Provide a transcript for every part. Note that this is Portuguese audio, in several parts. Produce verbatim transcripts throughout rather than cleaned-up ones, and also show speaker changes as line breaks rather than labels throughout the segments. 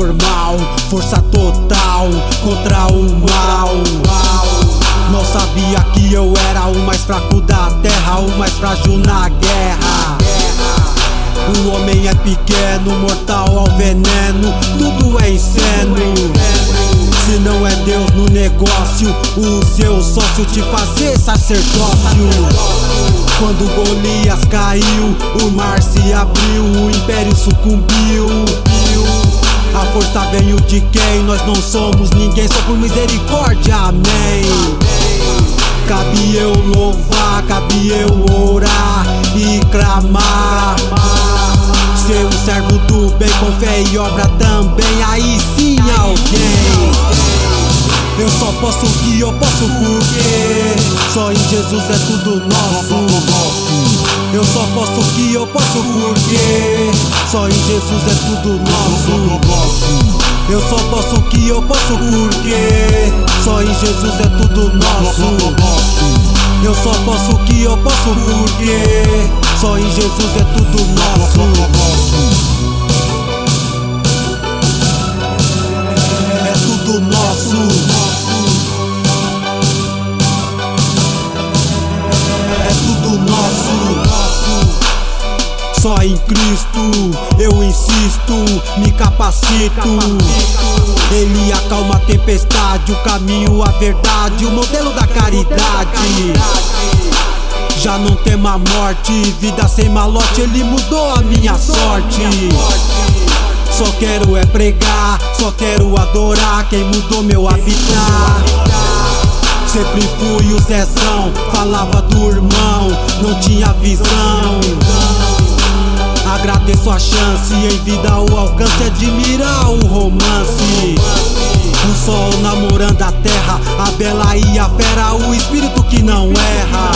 normal, força total contra o mal. Não sabia que eu era o mais fraco da terra, o mais frágil na guerra. O homem é pequeno, mortal ao veneno, tudo é insano. Se não é Deus no negócio, o seu sócio te fazer sacerdócio. Quando Golias caiu, o mar se abriu, o império sucumbiu. A força veio de quem? Nós não somos ninguém, só por misericórdia, amém. Cabe eu louvar, cabe eu orar e clamar. Ser um servo do bem, com fé e obra também, aí sim alguém. Eu só posso o que eu posso porque só em Jesus é tudo nosso. Eu só posso o que eu posso porque só em Jesus é tudo nosso. Eu só posso o que eu posso porque só em Jesus é tudo nosso. Eu só posso o que eu posso porque só em Jesus é tudo nosso. É tudo nosso. É tudo nosso. Só em Cristo eu insisto, me capacito. Ele acalma a tempestade, o caminho, a verdade, o modelo da caridade. Já não temo a morte, vida sem malote, ele mudou a minha sorte. Só quero é pregar, só quero adorar quem mudou meu habitat. Sempre fui o Zezão, falava do irmão, não tinha visão. Agradeço a chance, em vida o alcance, admirar o romance. O sol namorando a terra, a bela e a fera, o espírito que não erra.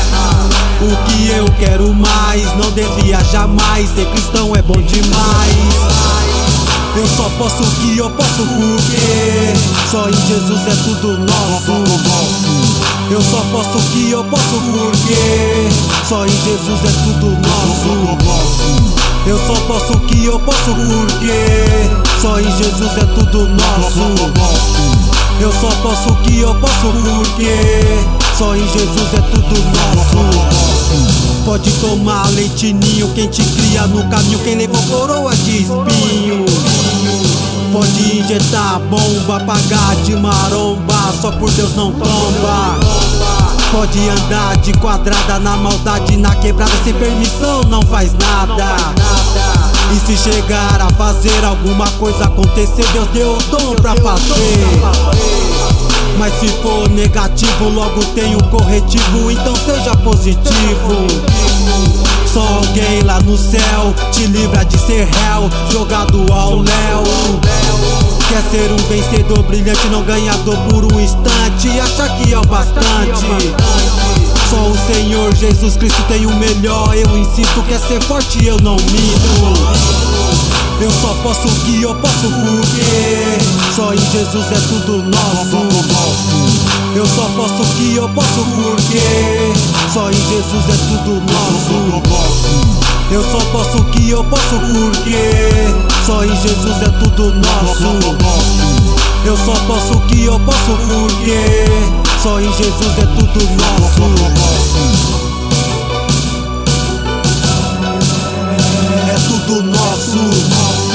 O que eu quero mais, não desvia jamais, ser cristão é bom demais. Eu só posso o que eu posso porque só em Jesus é tudo nosso. Eu só posso o que eu posso porque só em Jesus é tudo nosso. Eu só posso o que eu posso porque só em Jesus é tudo nosso. Eu só posso o que eu posso porque só em Jesus é tudo nosso. Pode tomar leitinho, quem te cria no caminho, quem levou coroa de espinho. Pode injetar bomba, pagar de maromba, só por Deus não tomba. Pode andar de quadrada na maldade, na quebrada, sem permissão não faz nada. E se chegar a fazer alguma coisa acontecer, Deus deu o dom pra fazer. Mas se for negativo, logo tem o corretivo, então seja positivo. Só alguém lá no céu te livra de ser réu, jogado ao léu. Quer ser um vencedor brilhante, não ganhador por um instante e achar que é o bastante. Só o Senhor Jesus Cristo tem o melhor, eu insisto, quer ser forte eu não minto. Eu só posso o que eu posso porque só em Jesus é tudo nosso. Eu só posso o que eu posso porque só em Jesus é tudo nosso. Eu só posso o que eu posso porque só em Jesus é tudo nosso. Eu só posso o que eu posso porque só em Jesus é tudo nosso. É tudo nosso.